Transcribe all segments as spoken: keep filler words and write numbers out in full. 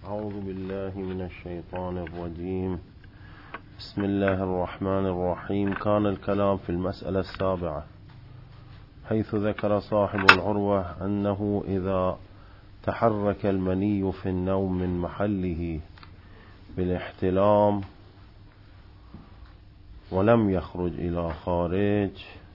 أعوذ بالله من الشيطان الرجيم. بسم الله الرحمن الرحيم. كان الكلام في المسألة السابعة حيث ذكر صاحب العروة أنه إذا تحرك المني في النوم من محله بالاحتلام ولم يخرج إلى خارج،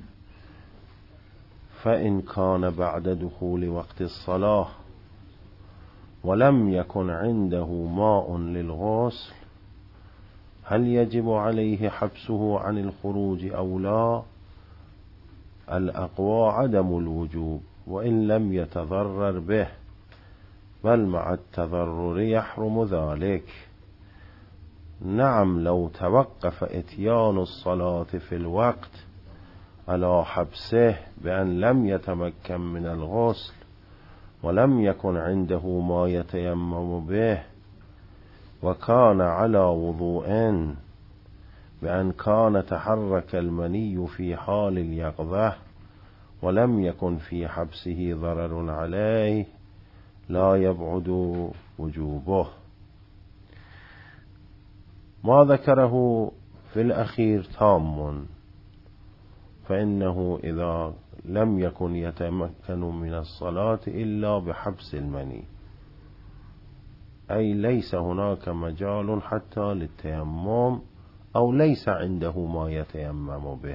فإن كان بعد دخول وقت الصلاة ولم يكن عنده ماء للغسل هل يجب عليه حبسه عن الخروج أو لا؟ الأقوى عدم الوجوب وإن لم يتضرر به، بل مع التضرر يحرم ذلك. نعم، لو توقف إتيان الصلاة في الوقت على حبسه بأن لم يتمكن من الغسل ولم يكن عنده ما يتيمم به، وكان على وضوء بأن كان تحرك المني في حال اليقظة ولم يكن في حبسه ضرر عليه، لا يبعد وجوبه. ما ذكره في الأخير تام، فإنه إذا لم يكن يتمكن من الصلاة إلا بحبس المني، أي ليس هناك مجال حتى للتيمم أو ليس عنده ما يتيمم به،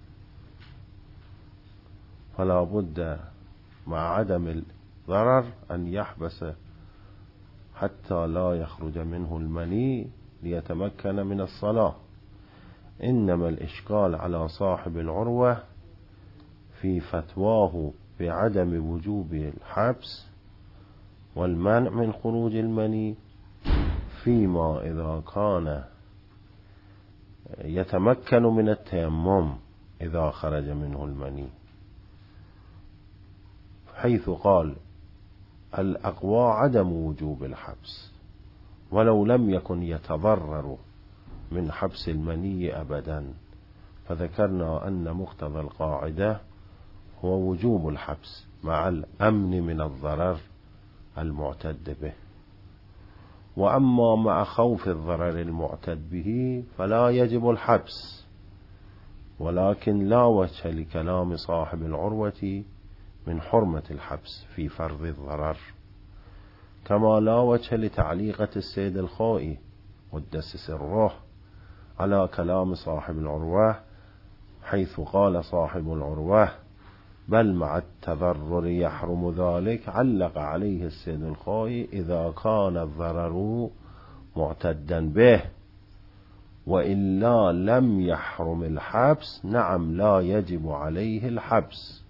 فلا بد مع عدم الضرر أن يحبس حتى لا يخرج منه المني ليتمكن من الصلاة. إنما الإشكال على صاحب العروة في فتواه بعدم وجوب الحبس والمنع من خروج المني فيما إذا كان يتمكن من التيمم إذا خرج منه المني، حيث قال الأقوى عدم وجوب الحبس ولو لم يكن يتضرر من حبس المني أبدا. فذكرنا أن مقتضى القاعدة هو وجوب الحبس مع الأمن من الضرر المعتد به، وأما مع خوف الضرر المعتد به فلا يجب الحبس، ولكن لا وجه لكلام صاحب العروة من حرمة الحبس في فرض الضرر، كما لا وجه لتعليقة السيد الخوئي قدس سره على كلام صاحب العروة، حيث قال صاحب العروة بل مع التضرر يحرم ذلك. علق عليه السيد الخوئي إذا كان الضرر معتدا به، وإلا لم يحرم الحبس. نعم، لا يجب عليه الحبس.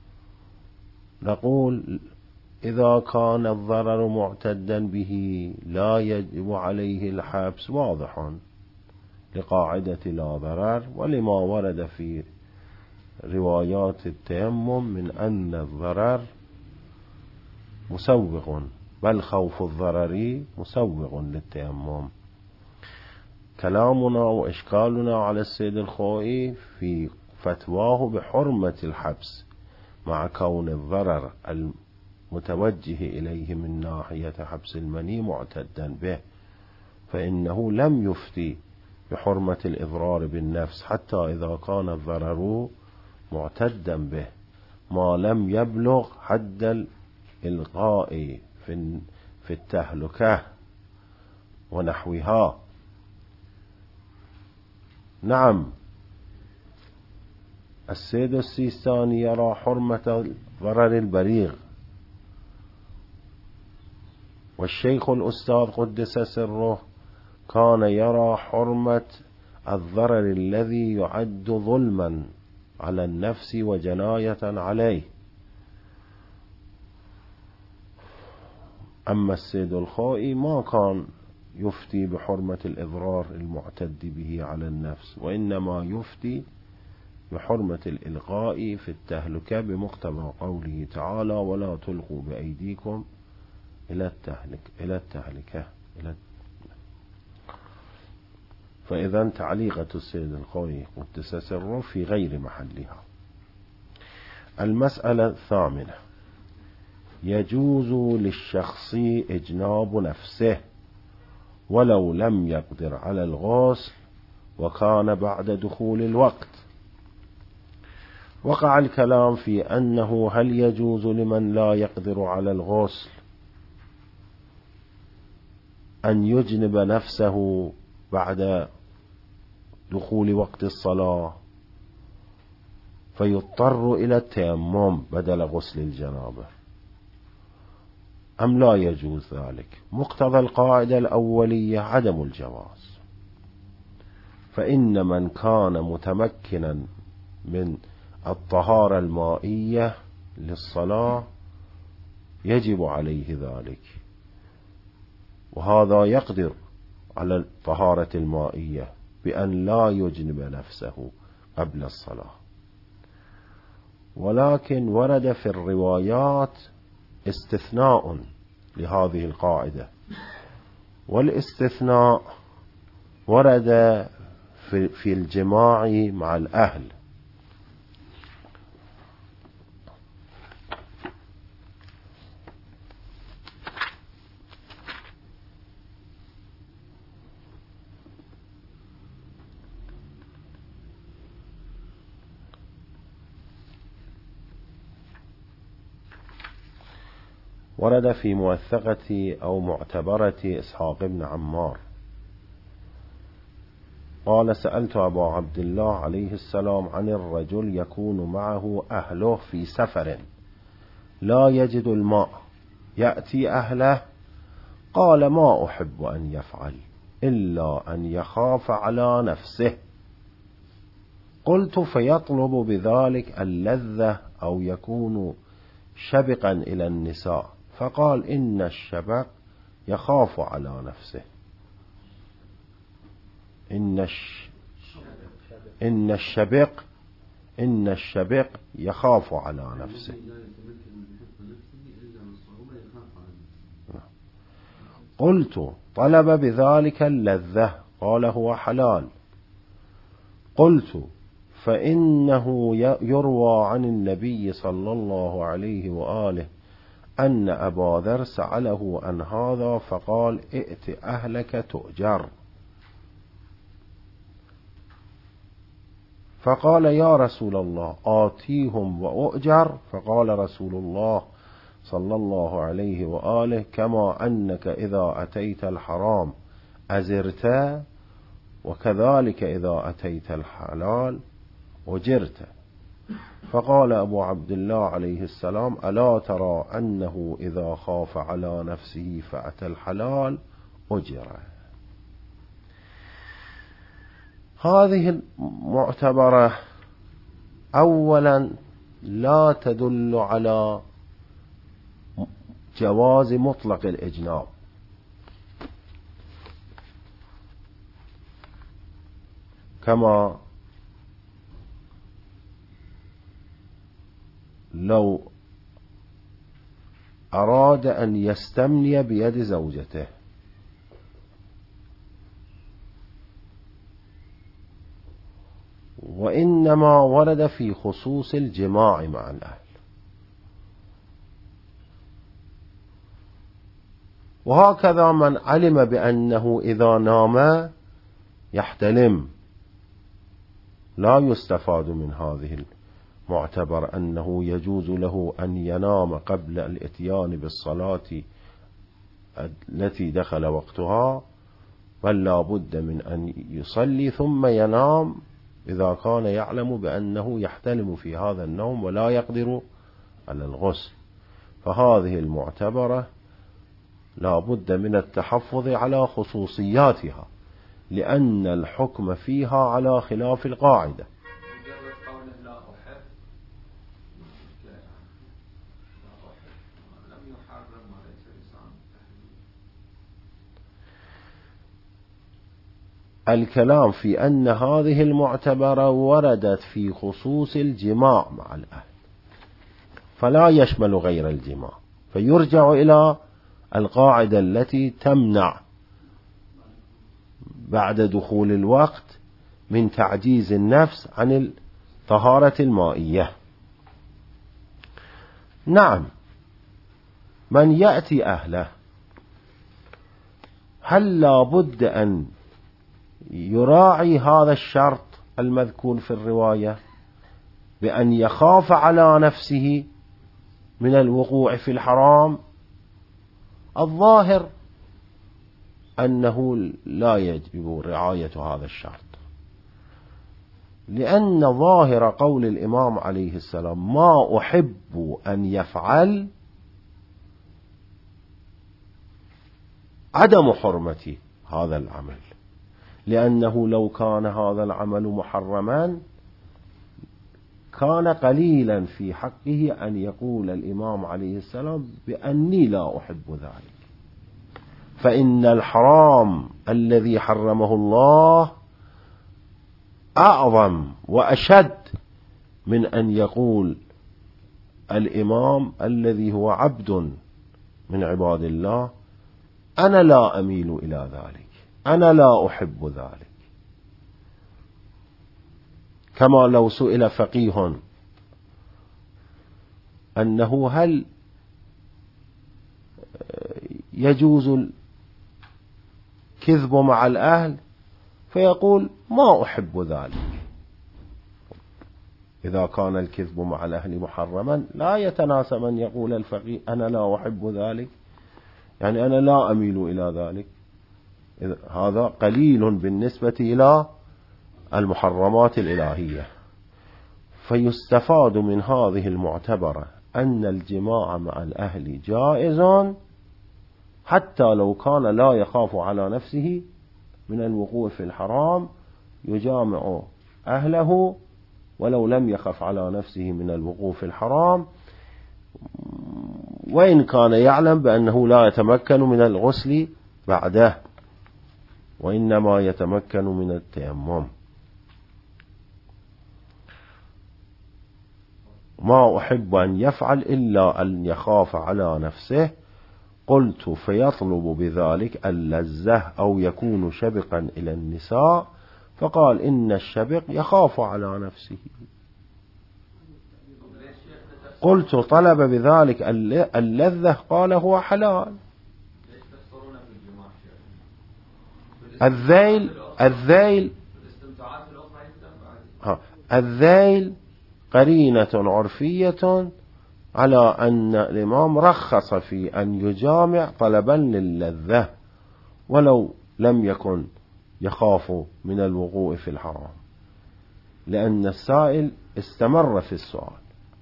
نقول إذا كان الضرر معتدا به لا يجب عليه الحبس، واضح لقاعدة لا ضرر ولما ورد في روايات التيمم من أن الضرر مسوغ، بل خوف الضرر مسوغ للتيمم. كلامنا وإشكالنا على السيد الخوئي في فتواه بحرمة الحبس مع كون الضرر المتوجه إليه من ناحية حبس المني معتدا به، فإنه لم يفتي بحرمة الإضرار بالنفس حتى إذا كان الضرر معتدا به ما لم يبلغ حد الإلقاء في التهلكة ونحوها. نعم، السيد السيستاني يرى حرمة ضرر البريغ، والشيخ الأستاذ قدس سره كان يرى حرمة الضرر الذي يعد ظلما على النفس وجناية عليه. أما السيد الخوئي ما كان يفتي بحرمة الإضرار المعتد به على النفس، وإنما يفتي بحرمة الإلقاء في التهلكة بمقتضى قوله تعالى ولا تلقوا بأيديكم إلى التهلك إلى التهلكة إلى. فإذا تعليقة السيد الخوئي قدس سره في غير محلها. المسألة الثامنة: يجوز للشخص إجناب نفسه ولو لم يقدر على الغسل وكان بعد دخول الوقت. وقع الكلام في أنه هل يجوز لمن لا يقدر على الغسل أن يجنب نفسه بعد دخول وقت الصلاة فيضطر إلى التيمم بدل غسل الجنابة، أم لا يجوز ذلك؟ مقتضى القاعدة الأولية عدم الجواز، فإن من كان متمكنا من الطهارة المائية للصلاة يجب عليه ذلك، وهذا يقدر على الطهارة المائية بأن لا يجنب نفسه قبل الصلاة. ولكن ورد في الروايات استثناء لهذه القاعدة، والاستثناء ورد في الجماع مع الأهل. ورد في موثقة أو معتبرة إسحاق بن عمار قال: سألت أبا عبد الله عليه السلام عن الرجل يكون معه أهله في سفر لا يجد الماء يأتي أهله، قال: ما أحب أن يفعل إلا أن يخاف على نفسه. قلت: فيطلب بذلك اللذة أو يكون شبقا إلى النساء؟ فقال: إن الشبق يخاف على نفسه. إن الش... إن الشبق إن الشبق يخاف على نفسه. قلت: طلب بذلك اللذة؟ قال: هو حلال. قلت: فإنه يروى عن النبي صلى الله عليه وآله أن أبا ذر سأله عن هذا فقال: ائت أهلك تؤجر. فقال: يا رسول الله آتيهم وأؤجر؟ فقال رسول الله صلى الله عليه وآله: كما أنك إذا أتيت الحرام أزرت، وكذلك إذا أتيت الحلال أجرت. فقال أبو عبد الله عليه السلام: ألا ترى أنه إذا خاف على نفسه فأتى الحلال أجر. هذه المعتبرة أولا لا تدل على جواز مطلق الإجناب، كما لو أراد أن يستمني بيد زوجته، وإنما ورد في خصوص الجماع مع الأهل. وهكذا من علم بأنه إذا نام يحتلم، لا يستفاد من هذه المعتبر أنه يجوز له أن ينام قبل الإتيان بالصلاة التي دخل وقتها، بل لا بد من أن يصلي ثم ينام إذا كان يعلم بأنه يحتلم في هذا النوم ولا يقدر على الغسل. فهذه المعتبرة لا بد من التحفظ على خصوصياتها، لأن الحكم فيها على خلاف القاعدة. الكلام في أن هذه المعتبرة وردت في خصوص الجماع مع الأهل، فلا يشمل غير الجماع، فيرجع إلى القاعدة التي تمنع بعد دخول الوقت من تعجيز النفس عن الطهارة المائية. نعم، من يأتي أهله هل لا بد أن يراعي هذا الشرط المذكور في الرواية بأن يخاف على نفسه من الوقوع في الحرام؟ الظاهر أنه لا يجب رعاية هذا الشرط، لأن ظاهر قول الإمام عليه السلام ما أحب أن يفعل عدم حرمة هذا العمل، لأنه لو كان هذا العمل محرما كان قليلا في حقه أن يقول الإمام عليه السلام بأني لا أحب ذلك. فإن الحرام الذي حرمه الله أعظم وأشد من أن يقول الإمام الذي هو عبد من عباد الله أنا لا أميل إلى ذلك، أنا لا أحب ذلك. كما لو سئل فقيه أنه هل يجوز الكذب مع الأهل، فيقول ما أحب ذلك. إذا كان الكذب مع الأهل محرما لا يتناسب أن يقول الفقيه أنا لا أحب ذلك، يعني أنا لا أميل إلى ذلك. هذا قليل بالنسبة إلى المحرمات الإلهية. فيستفاد من هذه المعتبرة أن الجماع مع الأهل جائز حتى لو كان لا يخاف على نفسه من الوقوع في الحرام، يجامع أهله ولو لم يخف على نفسه من الوقوع في الحرام، وإن كان يعلم بأنه لا يتمكن من الغسل بعده وإنما يتمكن من التيمم. ما أحب أن يفعل إلا أن يخاف على نفسه. قلت فيطلب بذلك اللذة أو يكون شبقا إلى النساء، فقال إن الشبق يخاف على نفسه. قلت طلب بذلك اللذة، قال هو حلال. الذيل الذيل الذيل قرينة عرفية على أن الإمام رخص في أن يجامع طلبا للذة ولو لم يكن يخاف من الوقوع في الحرام، لأن السائل استمر في السؤال.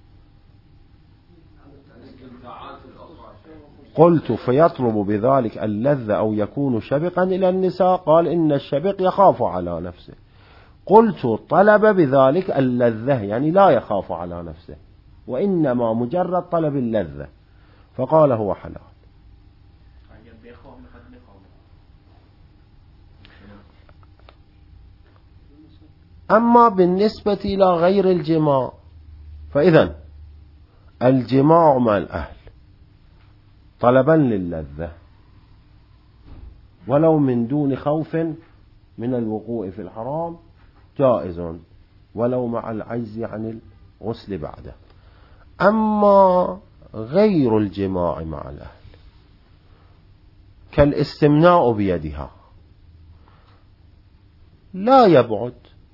قلت فيطلب بذلك اللذة أو يكون شبقا إلى النساء، قال إن الشبق يخاف على نفسه. قلت طلب بذلك اللذة يعني لا يخاف على نفسه وإنما مجرد طلب اللذة، فقال هو حلال. أما بالنسبة إلى غير الجماع فإذن الجماع مع الأهل طلبا للذة ولو من دون خوف من الوقوع في الحرام جائز ولو مع العجز عن الغسل بعده. أما غير الجماع مع الأهل كالاستمناء بيدها لا يبعد،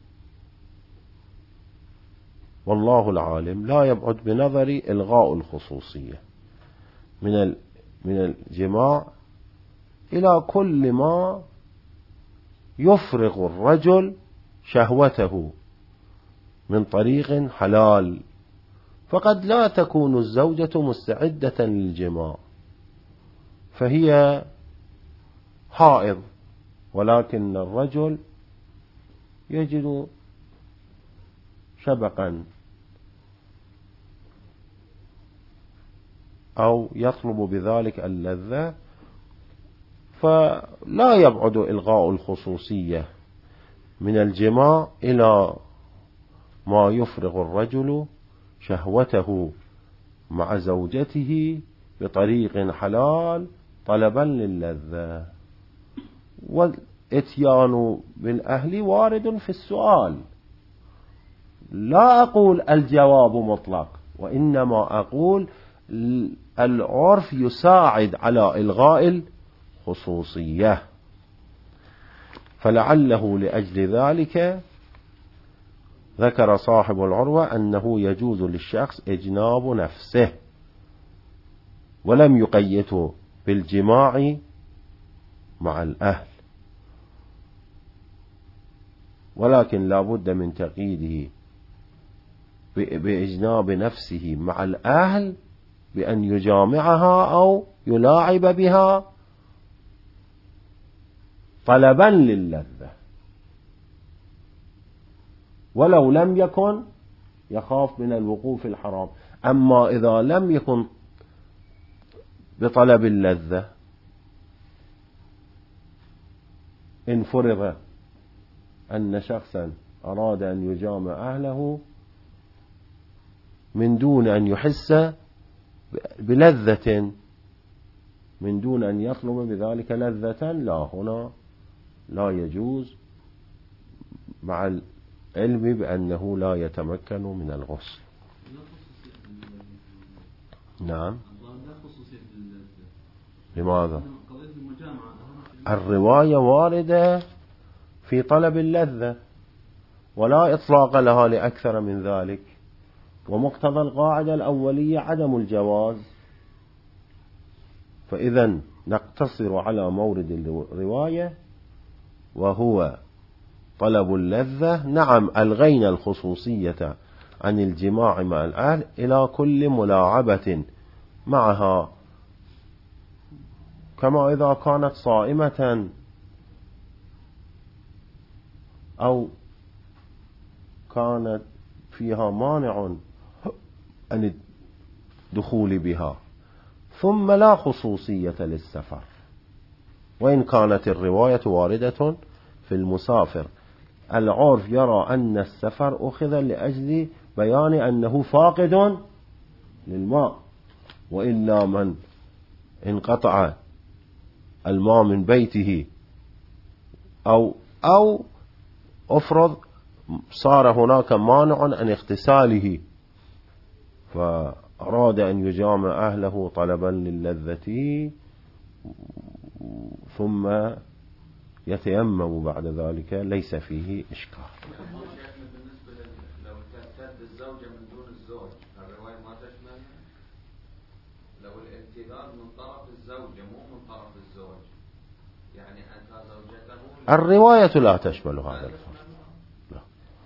والله العالم لا يبعد بنظر إلغاء الخصوصية من من الجماع إلى كل ما يفرغ الرجل شهوته من طريق حلال. فقد لا تكون الزوجة مستعدة للجماع فهي حائض، ولكن الرجل يجد شبقا أو يطلب بذلك اللذة، فلا يبعد إلغاء الخصوصية من الجماع إلى ما يفرغ الرجل شهوته مع زوجته بطريق حلال طلبا للذة. والاتيان بالأهل وارد في السؤال، لا أقول الجواب مطلق، وإنما أقول العرف يساعد على إلغاء الخصوصية. فلعله لأجل ذلك ذكر صاحب العروة أنه يجوز للشخص إجناب نفسه، ولم يقيده بالجماع مع الأهل، ولكن لا بد من تقييده بإجناب نفسه مع الأهل بأن يجامعها أو يلاعب بها طلبا للذة، ولو لم يكن يخاف من الوقوع في الحرام. أما إذا لم يكن بطلب اللذة، إن فرض أن شخصا أراد أن يجامع أهله من دون أن يحس بلذة، من دون أن يطلب بذلك لذة، لا، هنا لا يجوز، مع العلم بأنه لا يتمكن من الغسل. نعم. لماذا؟ الرواية واردة في طلب اللذة ولا إطلاق لها لأكثر من ذلك، ومقتضى القاعدة الأولية عدم الجواز، فإذا نقتصر على مورد الرواية وهو طلب اللذة. نعم، ألغينا الخصوصية عن الجماع مع الأهل إلى كل ملاعبة معها، كما إذا كانت صائمة أو كانت فيها مانع عن الدخول بها. ثم لا خصوصية للسفر، وإن كانت الرواية واردة في المسافر. العرف يرى أن السفر أخذ لأجل بيان أنه فاقد للماء، وإلا من انقطع الماء من بيته أو أو أفرض صار هناك مانع عن اغتساله فأراد أن يجامع أهله طلبا للذة ثم يتيمم بعد ذلك، ليس فيه إشكال. بالنسبة لو تعتد الزوجة من دون الزوج، الرواية ما تشمل لو الامتداد من طرف الزوجة مو من طرف الزوج، يعني أنت زوجته. الرواية لا تشمل هذا الفرق. لا.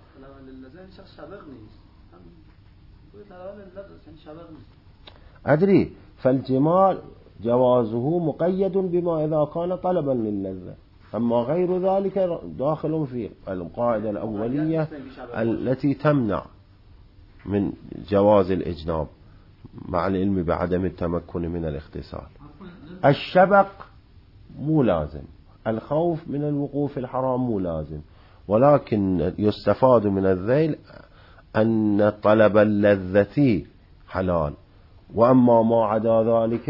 أدري، فالجماع جوازه مقيد بما إذا كان طلبا للذة، أما غير ذلك داخل في القاعدة الأولية التي تمنع من جواز الإجناب مع العلم بعدم التمكن من الاغتسال. الشبق مو لازم، الخوف من الوقوع في الحرام مو لازم، ولكن يستفاد من الذيل أن طلب اللذة حلال، وأما ما عدا ذلك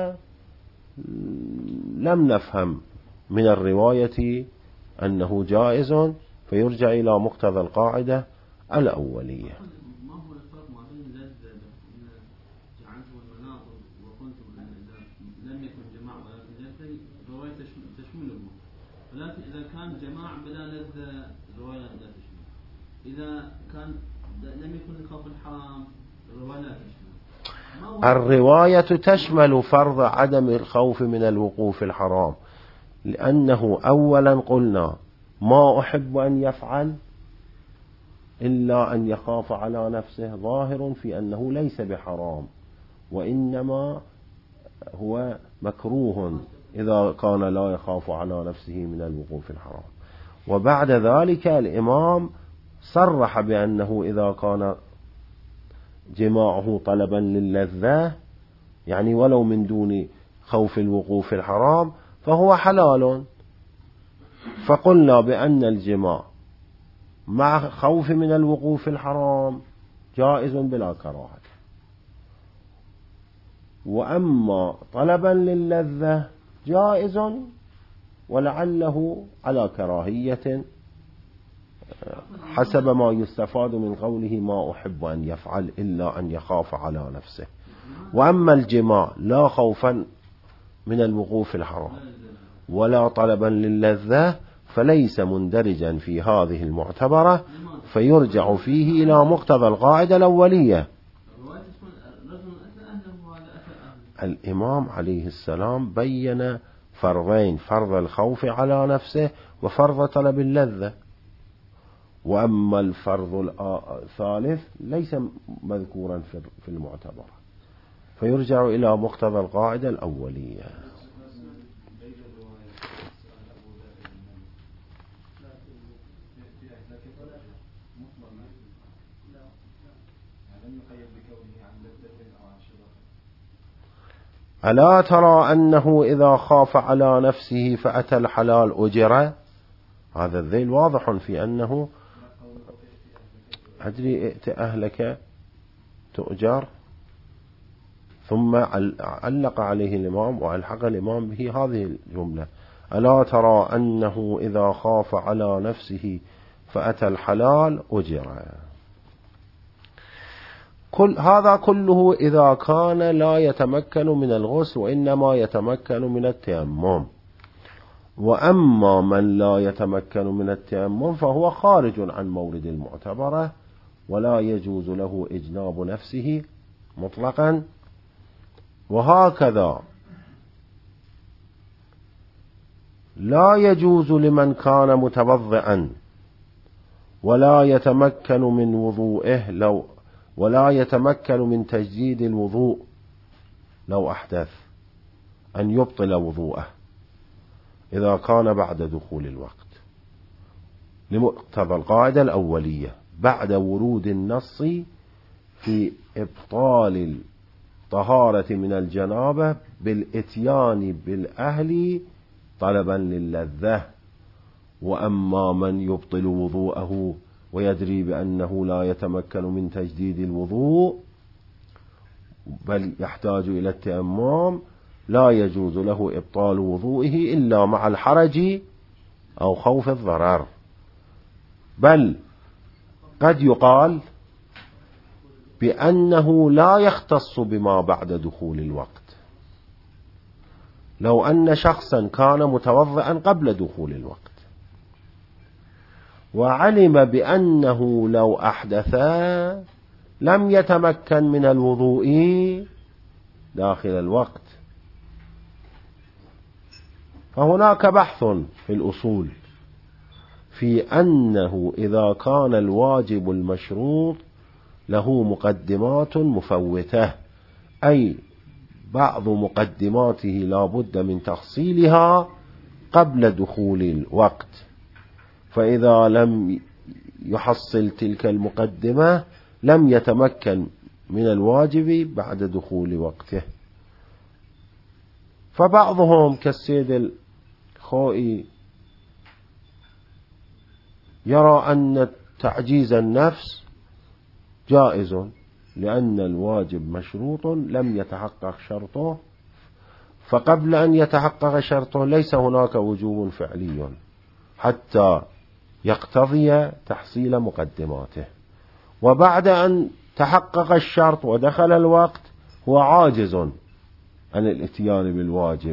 لم نفهم من الرواية أنه جائز، فيرجع إلى مقتضى القاعدة الأولية. ما هو الفرق ما بين اللذة جعلته المناطق وقلتم إذا لم يكن جماع ولكن لذة الرواية تشمله، ولكن إذا كان جماع بلا لذة الرواية لا تشمله، إذا كان لم يكن لخوف الحرام الرواية لا تشمله. الرواية تشمل فرض عدم الخوف من الوقوع في الحرام، لأنه أولا قلنا ما أحب أن يفعل إلا أن يخاف على نفسه، ظاهر في أنه ليس بحرام، وإنما هو مكروه إذا كان لا يخاف على نفسه من الوقوع في الحرام. وبعد ذلك الإمام صرح بأنه إذا كان جماعه طلبا للذة، يعني ولو من دون خوف الوقوع في الحرام، فهو حلال. فقلنا بأن الجماع مع خوف من الوقوع في الحرام جائز بلا كراهة، وأما طلبا للذة جائز ولعله على كراهية حسب ما يستفاد من قوله ما أحب أن يفعل إلا أن يخاف على نفسه. وأما الجماع لا خوفا من الوقوع في الحرام ولا طلبا للذة فليس مندرجا في هذه المعتبرة، فيرجع فيه إلى مقتضى القاعدة الأولية. الإمام عليه السلام بين فرضين: فرض الخوف على نفسه وفرض طلب اللذة، وأما الفرض الثالث ليس مذكورا في المعتبرة، فيرجع إلى مقتضى القاعدة الأولية. ألا ترى أنه إذا خاف على نفسه فأتى الحلال أجر؟ هذا الذيل واضح في أنه أدري ائت أهلك تؤجر، ثم علق عليه الإمام وألحق الإمام به هذه الجملة: ألا ترى أنه إذا خاف على نفسه فأتى الحلال أجر. كل هذا كله إذا كان لا يتمكن من الغسل وإنما يتمكن من التيمم. وأما من لا يتمكن من التيمم فهو خارج عن مورد المعتبرة، ولا يجوز له إجناب نفسه مطلقا. وهكذا لا يجوز لمن كان متوضئا ولا يتمكن من وضوئه لو ولا يتمكن من تجديد الوضوء لو أحدث أن يبطل وضوءه إذا كان بعد دخول الوقت، لمقتضى القاعدة الأولية بعد ورود النص في إبطال الطهارة من الجنابة بالإتيان بالأهل طلبا للذة. وأما من يبطل وضوءه ويدري بأنه لا يتمكن من تجديد الوضوء بل يحتاج إلى التيمم، لا يجوز له إبطال وضوئه إلا مع الحرج أو خوف الضرر. بل قد يقال بأنه لا يختص بما بعد دخول الوقت. لو أن شخصا كان متوضئا قبل دخول الوقت وعلم بأنه لو أحدث لم يتمكن من الوضوء داخل الوقت، فهناك بحث في الأصول في أنه إذا كان الواجب المشروط له مقدمات مفوتة، أي بعض مقدماته لا بد من تحصيلها قبل دخول الوقت، فإذا لم يحصل تلك المقدمة لم يتمكن من الواجب بعد دخول وقته. فبعضهم كالسيد الخوئي يرى أن تعجيز النفس جائز لأن الواجب مشروط لم يتحقق شرطه، فقبل أن يتحقق شرطه ليس هناك وجوب فعلي حتى يقتضي تحصيل مقدماته، وبعد أن تحقق الشرط ودخل الوقت هو عاجز عن الاتيان بالواجب.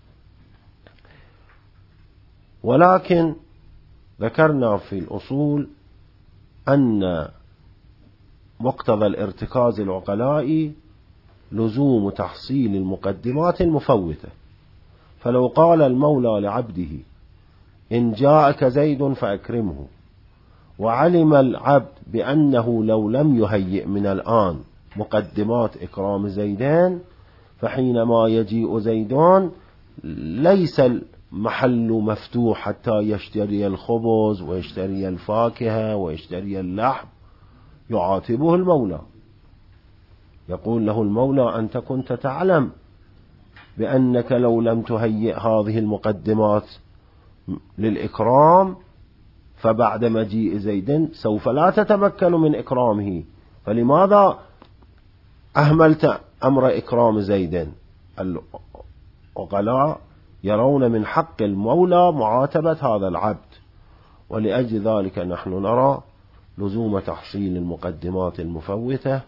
ولكن ذكرنا في الأصول أن مقتضى الارتكاز العقلائي لزوم تحصيل المقدمات المفوتة. فلو قال المولى لعبده إن جاءك زيد فأكرمه، وعلم العبد بأنه لو لم يهيئ من الآن مقدمات إكرام زيدان فحينما يجيء زيدان ليس المحل مفتوح حتى يشتري الخبز ويشتري الفاكهة ويشتري اللحم، يعاتبه المولى، يقول له المولى أنت كنت تعلم بأنك لو لم تهيئ هذه المقدمات للإكرام فبعد مجيء زيد سوف لا تتمكن من إكرامه، فلماذا أهملت أمر إكرام زيد؟ العقلاء يرون من حق المولى معاتبة هذا العبد، ولأجل ذلك نحن نرى لزوم تحصيل المقدمات المفوتة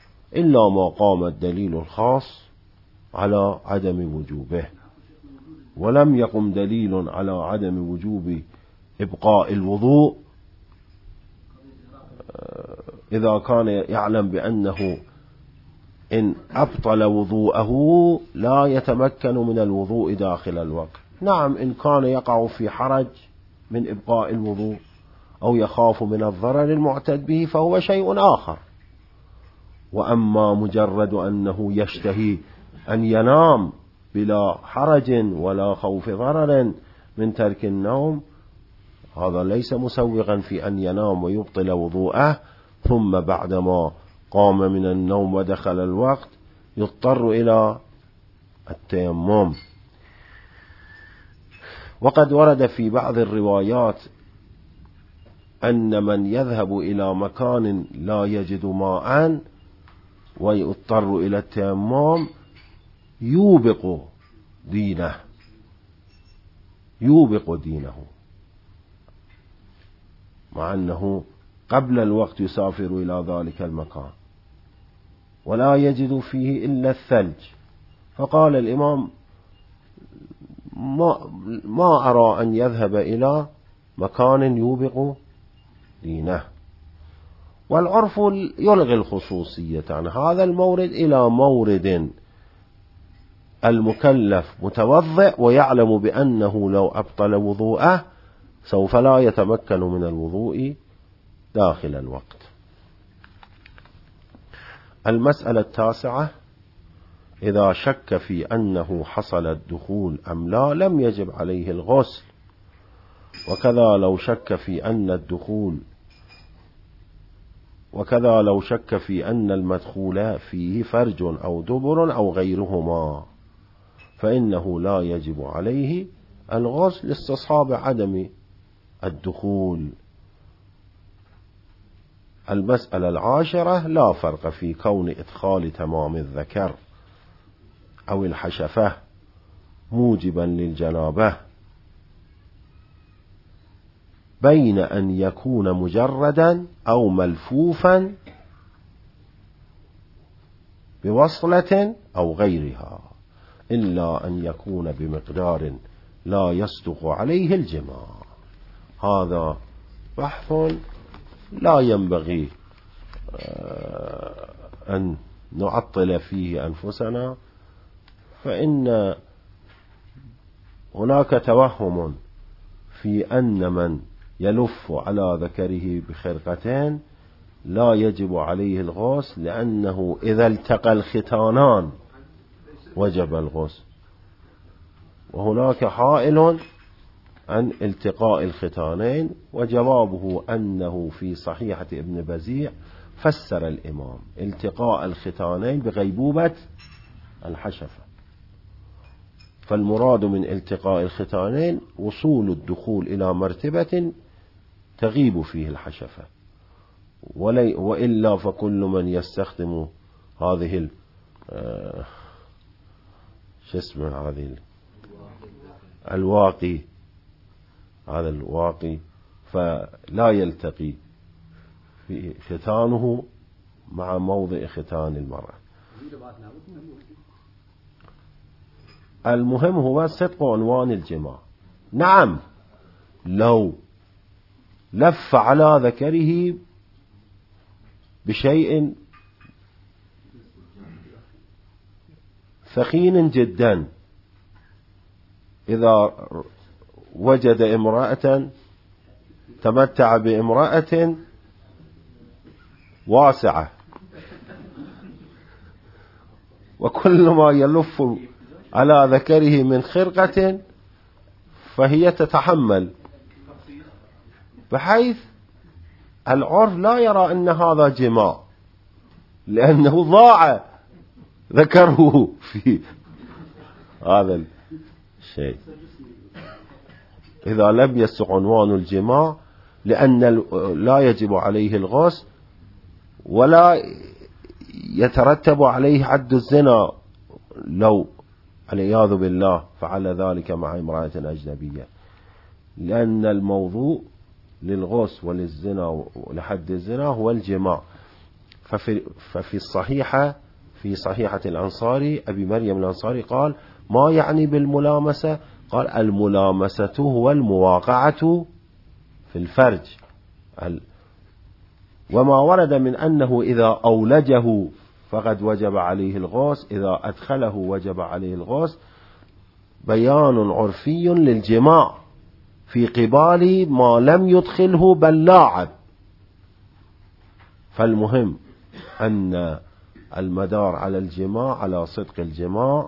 إلا ما قام الدليل الخاص على عدم وجوبه. ولم يقم دليل على عدم وجوب إبقاء الوضوء إذا كان يعلم بأنه إن أبطل وضوءه لا يتمكن من الوضوء داخل الوقت. نعم، إن كان يقع في حرج من إبقاء الوضوء أو يخاف من الضرر المعتد به فهو شيء آخر. وأما مجرد أنه يشتهي أن ينام بلا حرج ولا خوف ضرر من ترك النوم، هذا ليس مسوغا في أن ينام ويبطل وضوءه ثم بعدما قام من النوم ودخل الوقت يضطر إلى التيمم. وقد ورد في بعض الروايات أن من يذهب إلى مكان لا يجد ماء ويضطر إلى التيمم يوبق دينه يوبق دينه مع أنه قبل الوقت يسافر إلى ذلك المكان ولا يجد فيه إلا الثلج، فقال الإمام ما, ما أرى أن يذهب إلى مكان يوبق دينه. والعرف يلغي الخصوصية عن هذا المورد إلى مورد المكلف متوضئ ويعلم بأنه لو أبطل وضوءه سوف لا يتمكن من الوضوء داخل الوقت. المسألة التاسعة: إذا شك في أنه حصل الدخول أم لا لم يجب عليه الغسل، وكذا لو شك في أن الدخول وكذا لو شك في أن المدخول فيه فرج أو دبر أو غيرهما فإنه لا يجب عليه الغسل لاستصحاب عدم الدخول. المسألة العاشرة: لا فرق في كون إدخال تمام الذكر أو الحشفة موجبا للجنابة بين أن يكون مجردا أو ملفوفا بوصلة أو غيرها، إلا أن يكون بمقدار لا يصدق عليه الجماع. هذا بحث لا ينبغي أن نعطل فيه أنفسنا، فإن هناك توهم في أن من يلف على ذكره بخرقتين لا يجب عليه الغسل لأنه إذا التقى الختانان وجب الغسل، وهناك حائل عن التقاء الختانين، وجوابه أنه في صحيحة ابن بزيع فسر الإمام التقاء الختانين بغيبوبة الحشفة، فالمراد من التقاء الختانين وصول الدخول إلى مرتبة تغيب فيه الحشفة، وإلا فكل من يستخدم هذه ال شو اسمه هذه الواقي هذا الواقي فلا يلتقي في ختانه مع موضع ختان المرأة. المهم هو صدق عنوان الجماع. نعم، لو لف على ذكره بشيء ثخين جدا، إذا وجد امرأة تمتع بامرأة واسعة وكل ما يلف على ذكره من خرقة فهي تتحمل، بحيث العرف لا يرى أن هذا جماع لأنه ضاع ذكره في هذا الشيء. إذا لم يسق عنوان الجماع لأن لا يجب عليه الغسل ولا يترتب عليه حد الزنا لو والعياذ بالله فعل ذلك مع امرأة أجنبية، لأن الموضوع للغسل وللزنا ولحد الزنا هو الجماع. ففي, ففي الصحيحة في صحيحة الأنصاري أبي مريم الأنصاري قال: ما يعني بالملامسة؟ قال الملامسة هو المواقعة في الفرج. وما ورد من أنه إذا أولجه فقد وجب عليه الغسل، إذا أدخله وجب عليه الغسل، بيان عرفي للجماع في قبال ما لم يدخله بل لاعب. فالمهم أن المدار على الجماع، على صدق الجماع،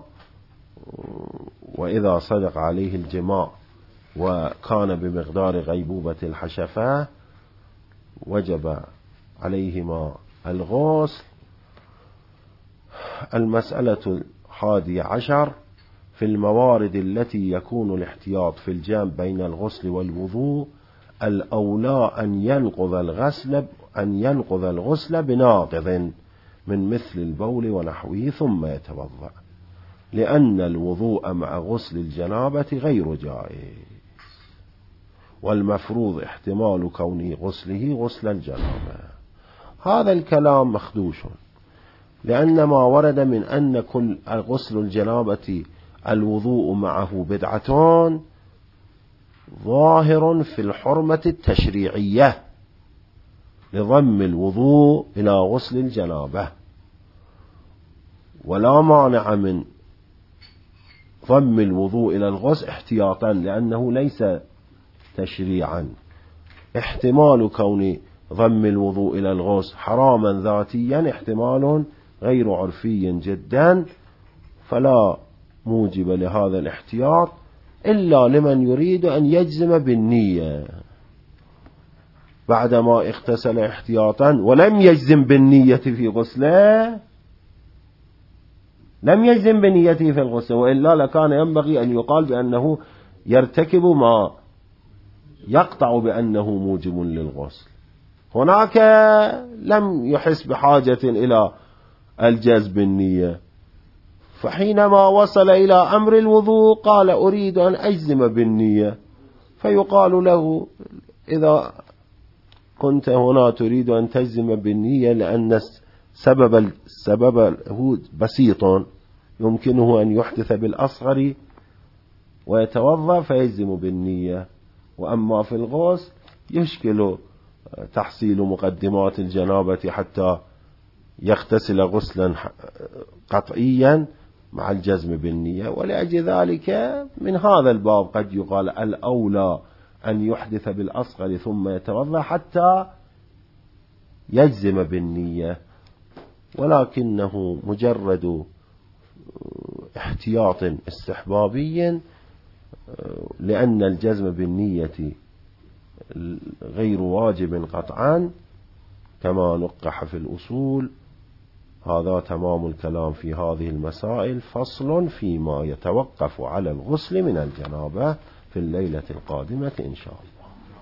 وإذا صدق عليه الجماع وكان بمقدار غيبوبة الحشفة وجب عليهما الغسل. المسألة الحادية عشر في الموارد التي يكون الاحتياط في الجمع بين الغسل والوضوء، الأولى أن ينقض الغسل أن ينقض الغسل بناقض من مثل البول ونحوه ثم يتوضأ، لأن الوضوء مع غسل الجنابة غير جائز، والمفروض احتمال كون غسله غسل الجنابة. هذا الكلام مخدوش، لأن ما ورد من أن كل غسل الجنابة الوضوء معه بدعتان ظاهر في الحرمة التشريعية لضم الوضوء إلى غسل الجنابة، ولا مانع من ضم الوضوء إلى الغسل احتياطا لأنه ليس تشريعا. احتمال كون ضم الوضوء إلى الغسل حراما ذاتيا احتمال غير عرفي جدا، فلا موجب لهذا الاحتياط إلا لمن يريد أن يجزم بالنية بعدما اغتسل احتياطا ولم يجزم بالنية في غسله، لم يجزم بنيته في الغسل، وإلا لكان ينبغي أن يقال بأنه يرتكب ما يقطع بأنه موجب للغسل. هناك لم يحس بحاجة إلى الجزم بالنية، فحينما وصل إلى أمر الوضوء قال أريد أن أجزم بالنية، فيقال له إذا كنت هنا تريد أن تجزم بالنية لأن سبب السبب هو بسيط يمكنه أن يحدث بالأصغر ويتوضأ فيجزم بالنية، وأما في الغسل يشكل تحصيل مقدمات الجنابة حتى يغتسل غسلا قطعيا مع الجزم بالنية. ولأجل ذلك من هذا الباب قد يقال الأولى أن يحدث بالأصغر ثم يتوضأ حتى يجزم بالنية، ولكنه مجرد احتياط استحبابي، لأن الجزم بالنية غير واجب قطعا كما نقح في الأصول. هذا تمام الكلام في هذه المسائل. فصل فيما يتوقف على الغسل من الجنابة في الليلة القادمة إن شاء الله.